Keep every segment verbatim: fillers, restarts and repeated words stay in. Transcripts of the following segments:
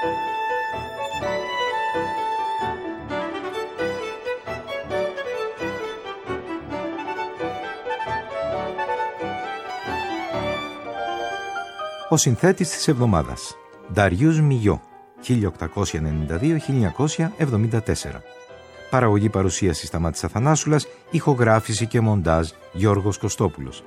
Ο συνθέτης της εβδομάδας, Darius Milhaud, χίλια οκτακόσια ενενήντα δύο με χίλια εννιακόσια εβδομήντα τέσσερα. Παραγωγή παρουσίαση Σταμάτης Αθανάσουλας, ηχογράφηση και μοντάζ Γιώργος Κωστόπουλος.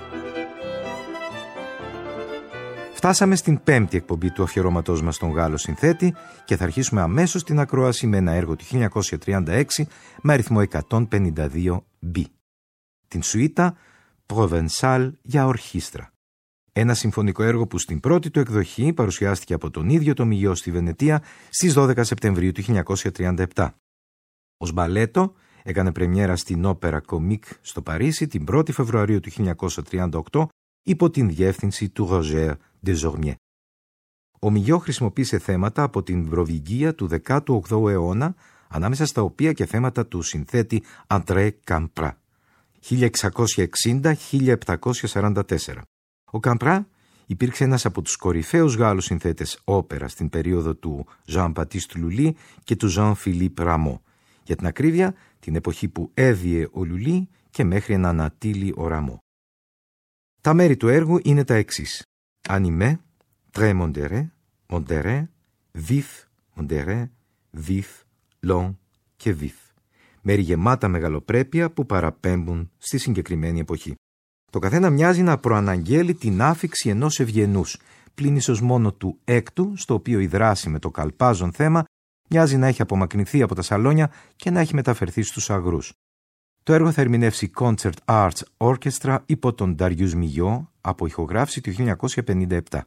Φτάσαμε στην πέμπτη εκπομπή του αφιερώματός μας στον Γάλλο συνθέτη και θα αρχίσουμε αμέσως την ακρόαση με ένα έργο του χίλια εννιακόσια τριάντα έξι με αριθμό εκατόν πενήντα δύο μπι. Την σουίτα Provençal για ορχήστρα. Ένα συμφωνικό έργο που στην πρώτη του εκδοχή παρουσιάστηκε από τον ίδιο το Milhaud στη Βενετία στις δώδεκα Σεπτεμβρίου του χίλια εννιακόσια τριάντα επτά. Ως μπαλέτο έκανε πρεμιέρα στην Όπερα Κομίκ στο Παρίσι την πρώτη Φεβρουαρίου του χίλια εννιακόσια τριάντα οκτώ υπό την διεύθυνση του Roger Desormiers. Ο Milhaud χρησιμοποίησε θέματα από την προβυγγία του δέκατου όγδοου αιώνα, ανάμεσα στα οποία και θέματα του συνθέτη André Campra. χίλια εξακόσια εξήντα με χίλια επτακόσια σαράντα τέσσερα. Ο Campra υπήρξε ένας από τους κορυφαίους Γάλλους συνθέτες όπερα στην περίοδο του Jean-Baptiste Lully και του Jean-Philippe Rameau. Για την ακρίβεια, την εποχή που έβιε ο Lully και μέχρι να ανατείλει ο Rameau. Τα μέρη του έργου είναι τα εξής. Animé, très modéré, modéré, vif, modéré, vif, long και vif. Μέρη γεμάτα μεγαλοπρέπεια που παραπέμπουν στη συγκεκριμένη εποχή. Το καθένα μοιάζει να προαναγγέλει την άφιξη ενός ευγενούς, πλην ίσως μόνο του έκτου, στο οποίο η δράση με το καλπάζον θέμα μοιάζει να έχει απομακρυνθεί από τα σαλόνια και να έχει μεταφερθεί στους αγρούς. Το έργο θα ερμηνεύσει Concert Arts Orchestra υπό τον Darius Milhaud από ηχογράφηση του χίλια εννιακόσια πενήντα επτά.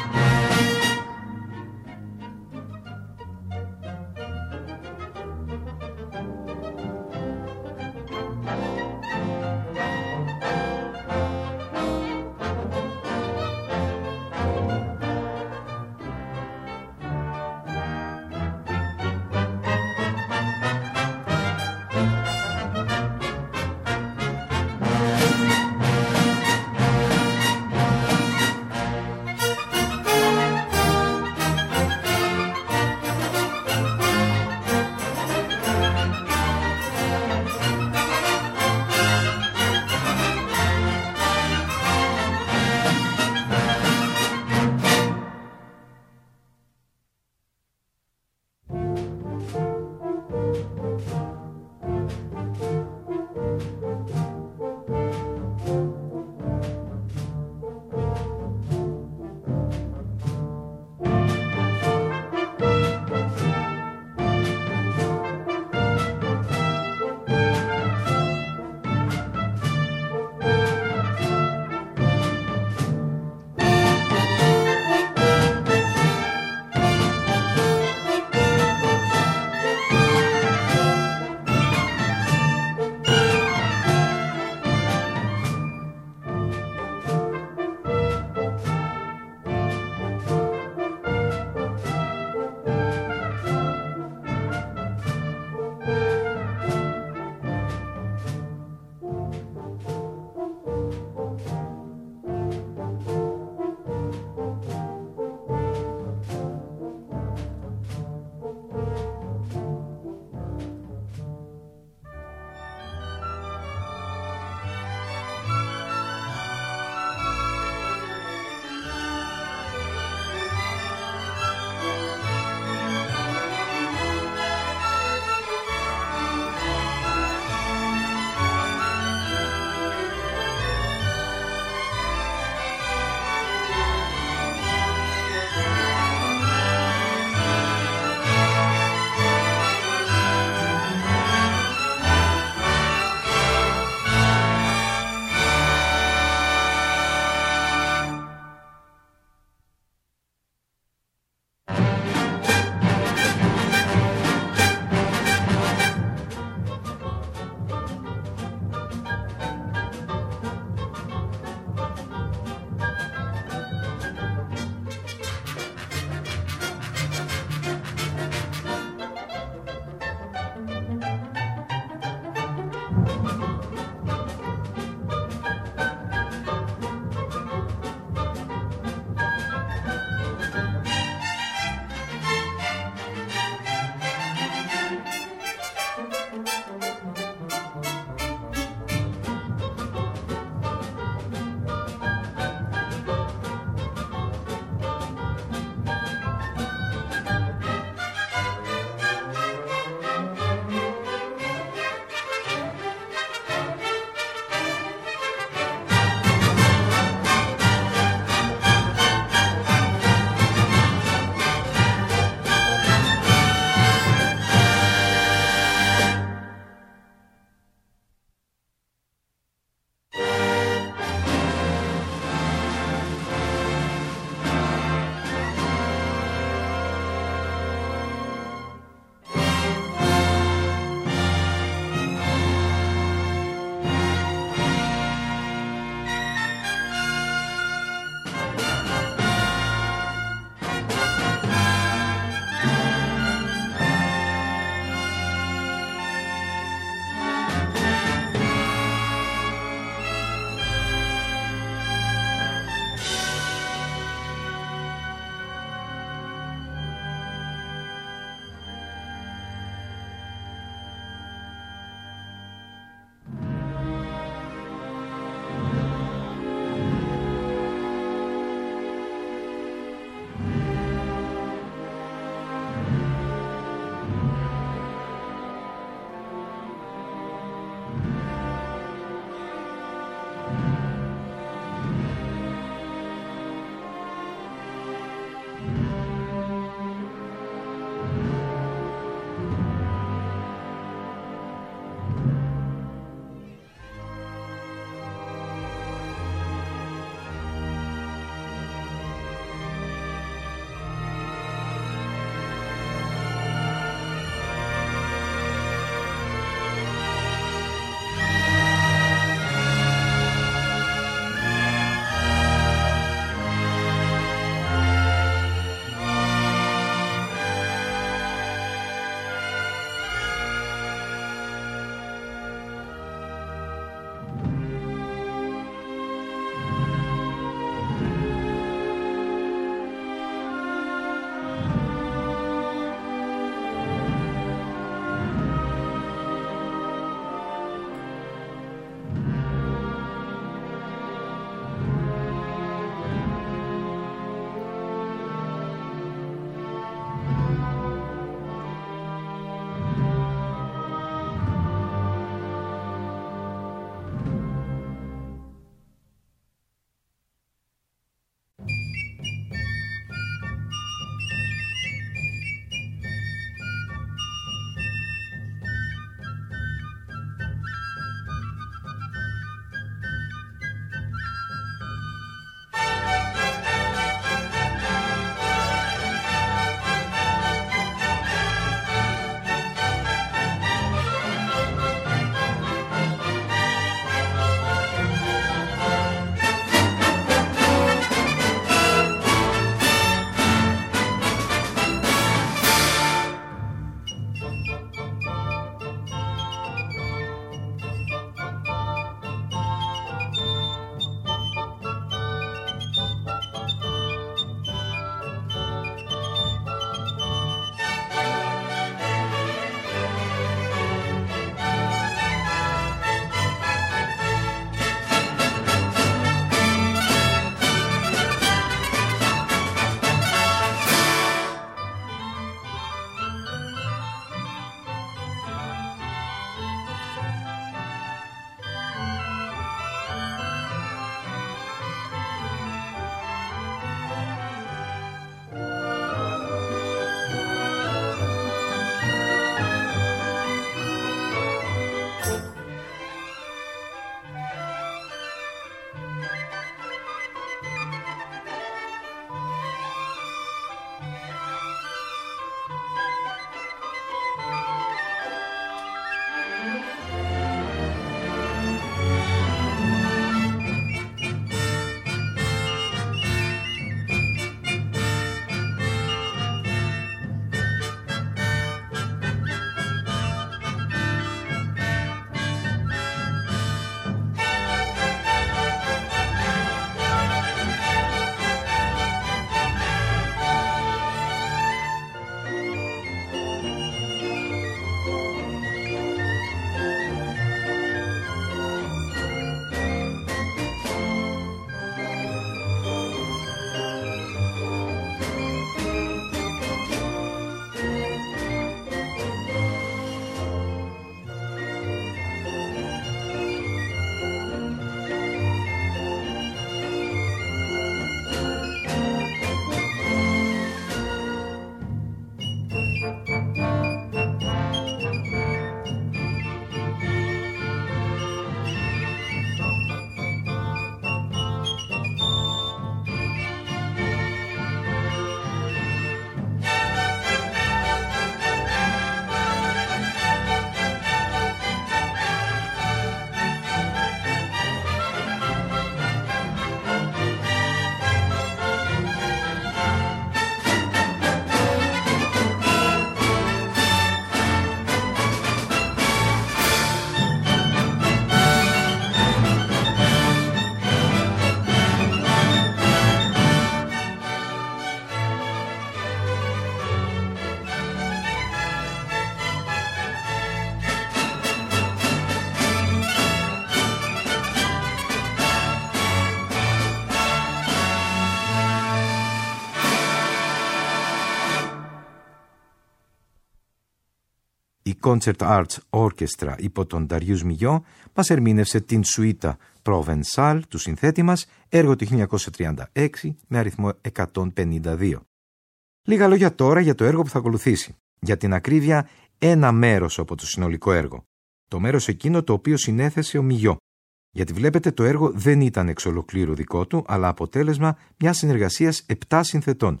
Η Concert Arts Orchestra υπό τον Darius Milhaud μας ερμήνευσε την σουίτα Provençal του συνθέτη μας, έργο του χίλια εννιακόσια τριάντα έξι με αριθμό εκατόν πενήντα δύο. Λίγα λόγια τώρα για το έργο που θα ακολουθήσει. Για την ακρίβεια, ένα μέρος από το συνολικό έργο. Το μέρος εκείνο το οποίο συνέθεσε ο Milhaud. Γιατί βλέπετε, το έργο δεν ήταν εξ ολοκλήρου δικό του, αλλά αποτέλεσμα μιας συνεργασίας επτά συνθετών.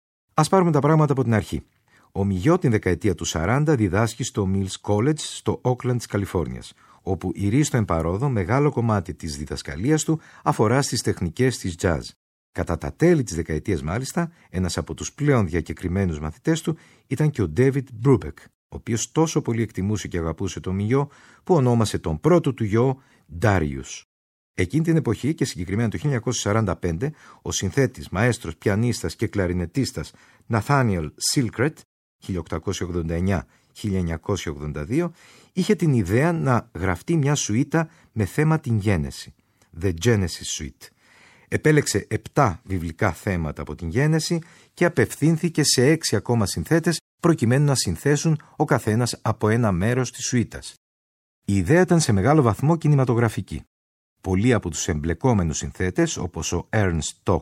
Ας πάρουμε τα πράγματα από την αρχή. Ο Milhaud την δεκαετία του σαράντα διδάσκει στο Mills College στο Oakland της Καλιφόρνιας, όπου ηρίστο εμπαρόδο μεγάλο κομμάτι της διδασκαλίας του αφορά στις τεχνικές της jazz. Κατά τα τέλη της δεκαετίας μάλιστα, ένας από τους πλέον διακεκριμένους μαθητές του ήταν και ο David Brubeck, ο οποίος τόσο πολύ εκτιμούσε και αγαπούσε τον Milhaud που ονόμασε τον πρώτο του γιο Darius. Εκείνη την εποχή και συγκεκριμένα το χίλια εννιακόσια σαράντα πέντε, ο συνθέτης, μαέστρος, πιανίστας και κλαρινετίστας Nathaniel Silkret χίλια οκτακόσια ογδόντα εννιά με χίλια εννιακόσια ογδόντα δύο είχε την ιδέα να γραφτεί μια σουίτα με θέμα την γένεση, The Genesis Suite. Επέλεξε επτά βιβλικά θέματα από την γένεση και απευθύνθηκε σε έξι ακόμα συνθέτες προκειμένου να συνθέσουν ο καθένας από ένα μέρος της σουίτας. Η ιδέα ήταν σε μεγάλο βαθμό κινηματογραφική. Πολλοί από τους εμπλεκόμενους συνθέτες, όπως ο Ernst Toch,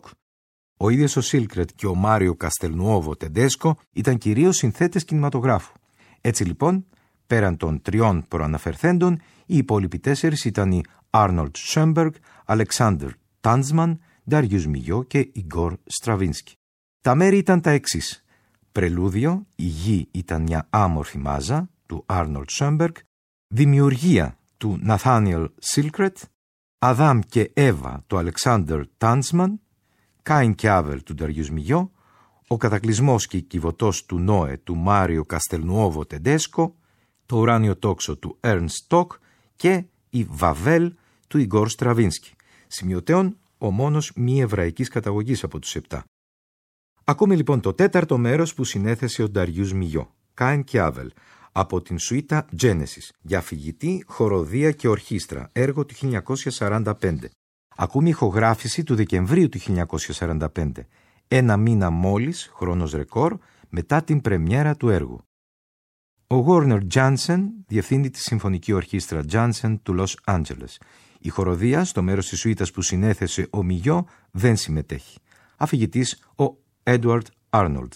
ο ίδιος ο Silkret και ο Μάριο Καστελνουόβο Τεντέσκο, ήταν κυρίως συνθέτες κινηματογράφου. Έτσι λοιπόν, πέραν των τριών προαναφερθέντων, οι υπόλοιποι τέσσερις ήταν οι Arnold Schoenberg, Alexander Tanzman, Darius Milhaud και Igor Stravinsky. Τα μέρη ήταν τα εξής. Πρελούδιο, η γη ήταν μια άμορφη μάζα, του Arnold Schoenberg, Δημιουργία, του Nathaniel Silkret, Αδάμ και Εύα, του Alexander Tanzman, Κάιν και Άβελ, του Darius Milhaud, Ο κατακλυσμός και η κυβωτός του Νόε, του Μάριο Καστελνουόβο Τεντέσκο, Το ουράνιο τόξο του Ernst Toch και η Βαβέλ του Ιγκόρ Στραβίνσκι. Σημειωτέων, ο μόνος μη εβραϊκής καταγωγής από τους επτά. Ακούμε λοιπόν το τέταρτο μέρος που συνέθεσε ο Darius Milhaud, Κάιν και Άβελ, από την σουίτα Genesis, για αφηγητή, χοροδία και ορχήστρα, έργο του χίλια εννιακόσια σαράντα πέντε. Ακούμε ηχογράφηση του Δεκεμβρίου του χίλια εννιακόσια σαράντα πέντε, ένα μήνα μόλις, χρόνος ρεκόρ, μετά την πρεμιέρα του έργου. Ο Warner Jansen διευθύνει τη Συμφωνική Ορχήστρα Jansen του Λος Άντζελες. Η χοροδία, στο μέρος της σουίτας που συνέθεσε ο Milhaud, δεν συμμετέχει. Αφηγητής ο Edward Arnold.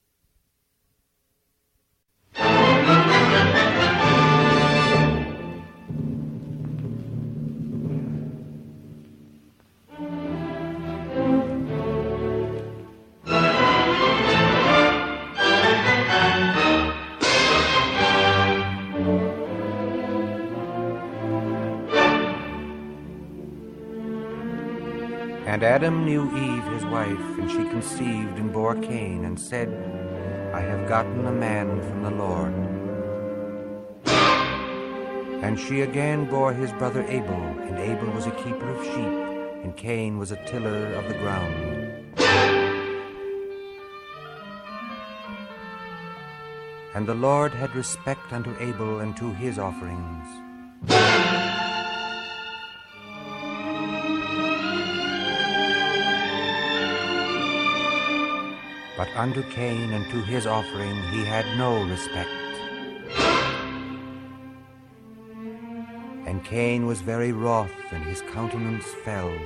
And Adam knew Eve his wife, and she conceived and bore Cain, and said, I have gotten a man from the Lord. And she again bore his brother Abel, and Abel was a keeper of sheep, and Cain was a tiller of the ground. And the Lord had respect unto Abel and to his offerings. But unto Cain and to his offering he had no respect. And Cain was very wroth, and his countenance fell.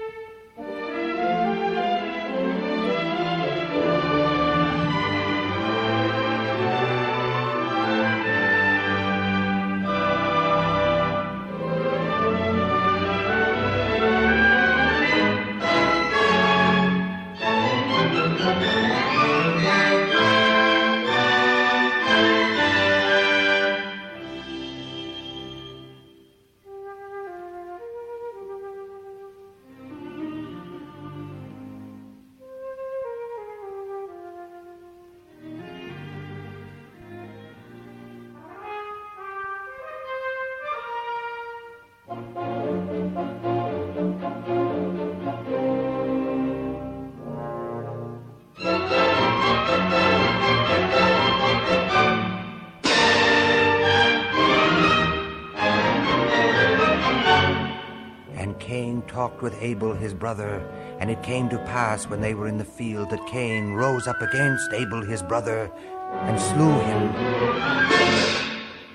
Cain talked with Abel his brother, and it came to pass when they were in the field that Cain rose up against Abel his brother and slew him.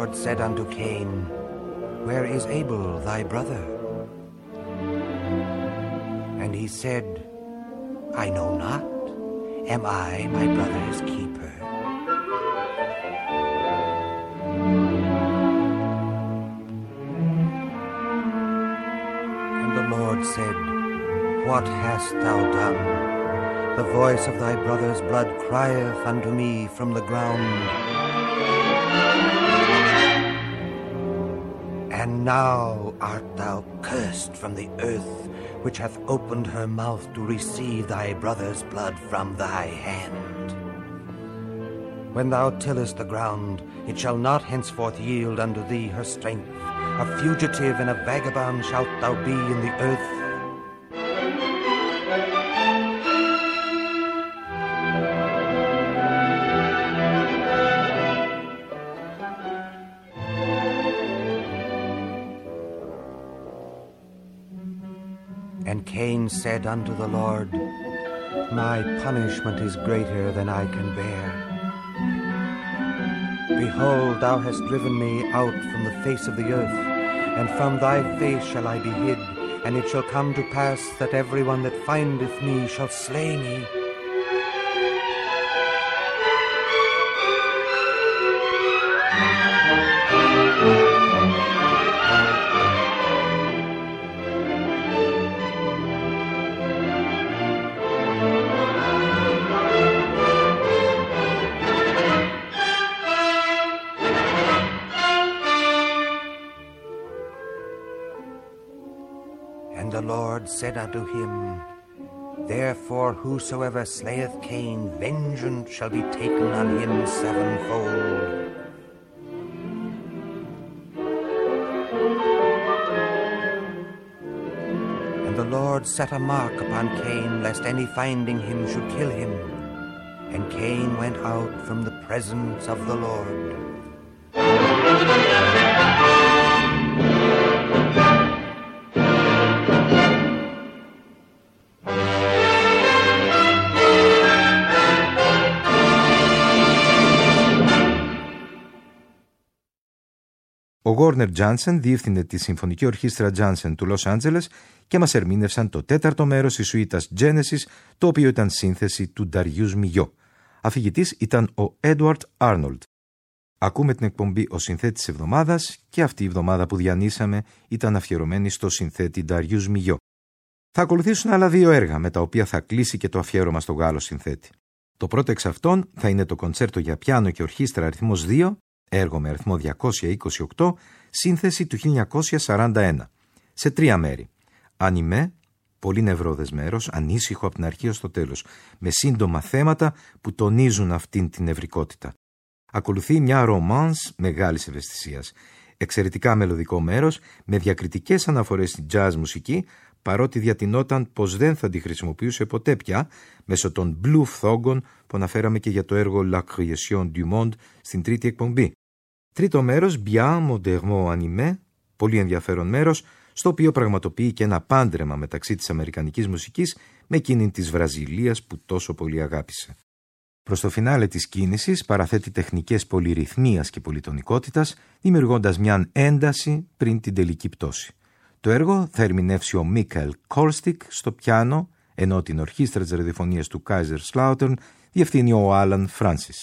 Lord said unto Cain, Where is Abel thy brother? And he said, I know not. Am I my brother's keeper? And the Lord said, What hast thou done? The voice of thy brother's blood crieth unto me from the ground. And now art thou cursed from the earth, which hath opened her mouth to receive thy brother's blood from thy hand. When thou tillest the ground, it shall not henceforth yield unto thee her strength. A fugitive and a vagabond shalt thou be in the earth. And Cain said unto the Lord, My punishment is greater than I can bear. Behold, thou hast driven me out from the face of the earth, and from thy face shall I be hid, and it shall come to pass that every one that findeth me shall slay me. And the Lord said unto him, Therefore whosoever slayeth Cain, vengeance shall be taken on him sevenfold. And the Lord set a mark upon Cain, lest any finding him should kill him. And Cain went out from the presence of the Lord. Ο Γόρνερ Τζάνσεν διεύθυνε τη Συμφωνική Ορχήστρα Τζάνσεν του Λος Άντζελες και μας ερμήνευσαν το τέταρτο μέρος της σουίτας Genesis, το οποίο ήταν σύνθεση του Νταριούς Μιγιό. Αφηγητής ήταν ο Έντουαρτ Άρνολντ. Ακούμε την εκπομπή «Ο συνθέτης εβδομάδας» και αυτή η εβδομάδα που διανύσαμε ήταν αφιερωμένη στο συνθέτη Νταριούς Μιγιό. Θα ακολουθήσουν άλλα δύο έργα με τα οποία θα κλείσει και το αφιέρωμα στο Γάλλο συνθέτη. Το πρώτο εξ αυτών θα είναι το κοντσέρτο για πιάνο και ορχήστρα αριθμός δύο, έργο με αριθμό διακόσια είκοσι οκτώ, σύνθεση του χίλια εννιακόσια σαράντα ένα, σε τρία μέρη. Ανιμέ, πολύ νευρώδες μέρος, ανήσυχο από την αρχή ως το τέλος, με σύντομα θέματα που τονίζουν αυτήν την νευρικότητα. Ακολουθεί μια ρομάνς μεγάλης ευαισθησίας, εξαιρετικά μελωδικό μέρος, με διακριτικές αναφορές στην jazz μουσική, παρότι διατηνόταν πως δεν θα τη χρησιμοποιούσε ποτέ πια, μέσω των blue φθόγκων που αναφέραμε και για το έργο La Création du Monde στην τρίτη εκπομπή. Τρίτο μέρος, bien modernement animé, πολύ ενδιαφέρον μέρος, στο οποίο πραγματοποιεί και ένα πάντρεμα μεταξύ της αμερικανικής μουσικής με εκείνη της Βραζιλίας που τόσο πολύ αγάπησε. Προς το φινάλε της κίνησης παραθέτει τεχνικές πολυρυθμίας και πολυτονικότητας, δημιουργώντας μια ένταση πριν την τελική πτώση. Το έργο θα ερμηνεύσει ο Μίκαελ Κόρστικ στο πιάνο, ενώ την ορχήστρα της ραδιοφωνίας του Kaiserslautern διευθύνει ο Άλαν Φράνσις.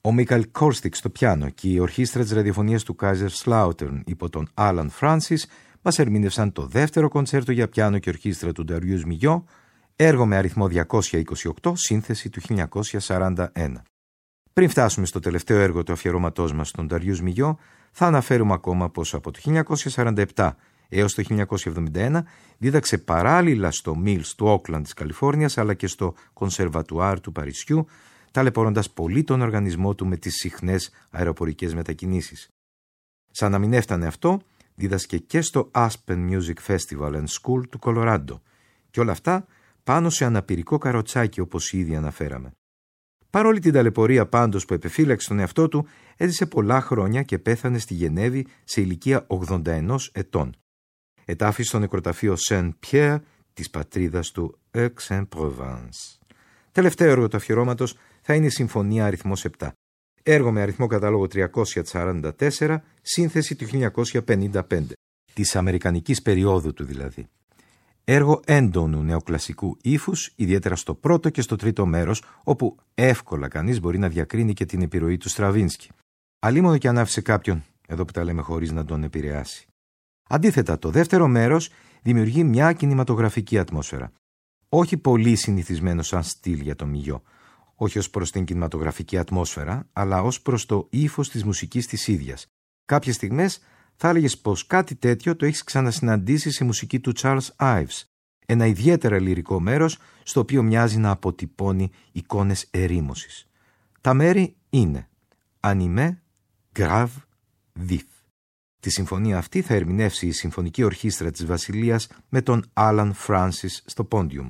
Ο Μίκαελ Κόρστικ στο πιάνο και η ορχήστρα της ραδιοφωνίας του Kaiserslautern υπό τον Άλαν Φράνσις μας ερμήνευσαν το δεύτερο κοντσέρτο για πιάνο και ορχήστρα του Darius Milhaud, έργο με αριθμό διακόσια είκοσι οκτώ, σύνθεση του χίλια εννιακόσια σαράντα ένα. Πριν φτάσουμε στο τελευταίο έργο του αφιερώματός μας στον Darius Milhaud, θα αναφέρουμε ακόμα πως από το χίλια εννιακόσια σαράντα επτά έως το χίλια εννιακόσια εβδομήντα ένα δίδαξε παράλληλα στο Mills του Όκλαντ της Καλιφόρνιας αλλά και στο Κονσερβατουάρ του Παρισιού, ταλαιπωρώντας πολύ τον οργανισμό του με τις συχνές αεροπορικές μετακινήσεις. Σαν να μην έφτανε αυτό, δίδασκε και στο Aspen Music Festival and School του Κολοράντο, και όλα αυτά πάνω σε αναπηρικό καροτσάκι όπως ήδη αναφέραμε. Παρόλη την ταλαιπωρία πάντως που επεφύλαξε τον εαυτό του, έζησε πολλά χρόνια και πέθανε στη Γενέβη σε ηλικία ογδόντα ενός ετών. Ετάφη στο νεκροταφείο Saint-Pierre της πατρίδας του Aix-en-Provence. Τελευταίο έργο του αφιερώματος θα είναι η Συμφωνία αριθμός επτά. Έργο με αριθμό κατάλογο τριακόσια σαράντα τέσσερα, σύνθεση του χίλια εννιακόσια πενήντα πέντε, της αμερικανικής περίοδου του δηλαδή. Έργο έντονου νεοκλασικού ύφους, ιδιαίτερα στο πρώτο και στο τρίτο μέρος, όπου εύκολα κανείς μπορεί να διακρίνει και την επιρροή του Στραβίνσκι. Αλίμονο και αν άφησε κάποιον, εδώ που τα λέμε χωρίς να τον επηρεάσει. Αντίθετα, το δεύτερο μέρος δημιουργεί μια κινηματογραφική ατμόσφαιρα. Όχι πολύ συνηθισμένο σαν στυλ για τον Milhaud, όχι ως προς την κινηματογραφική ατμόσφαιρα, αλλά ως προς το ύφος της μουσικής της ίδιας. Κάποιες στιγμές θα έλεγες πως κάτι τέτοιο το έχεις ξανασυναντήσει σε μουσική του Charles Ives, ένα ιδιαίτερα λυρικό μέρος στο οποίο μοιάζει να αποτυπώνει εικόνες ερήμωσης. Τα μέρη είναι Animé, Grave, Vif. Τη συμφωνία αυτή θα ερμηνεύσει η Συμφωνική Ορχήστρα της Βασιλείας με τον Άλαν Φράνσις στο πόντιουμ.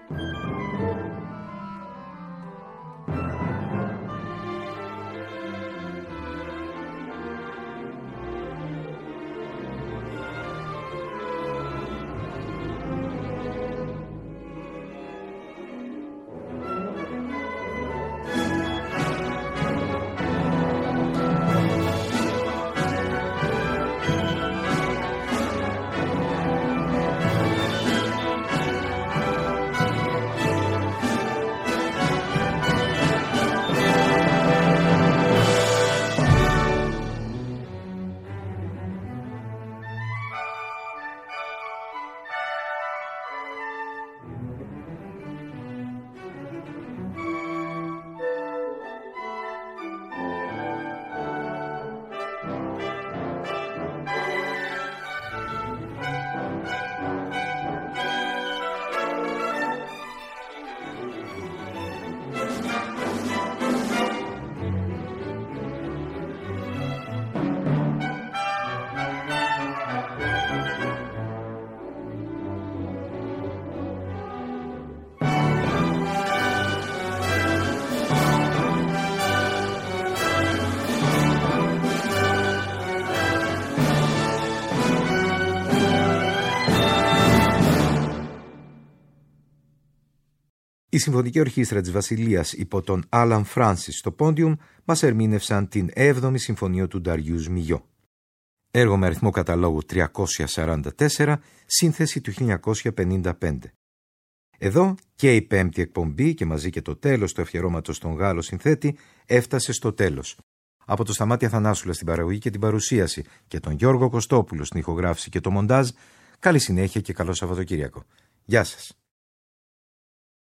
Η Συμφωνική Ορχήστρα της Βασιλείας υπό τον Άλαν Φράνσις στο πόντιουμ μας ερμήνευσαν την έβδομη Συμφωνία του Νταριούς Μιγιό. Έργο με αριθμό καταλόγου τριακόσια σαράντα τέσσερα, σύνθεση του χίλια εννιακόσια πενήντα πέντε. Εδώ και η πέμπτη εκπομπή και μαζί και το τέλος του αφιερώματος στον Γάλλο συνθέτη έφτασε στο τέλος. Από το Σταμάτη Αθανάσουλα στην παραγωγή και την παρουσίαση και τον Γιώργο Κωστόπουλο στην ηχογράφηση και το μοντάζ, καλή συνέχεια και καλό Σαββατοκύριακο. Γεια σας.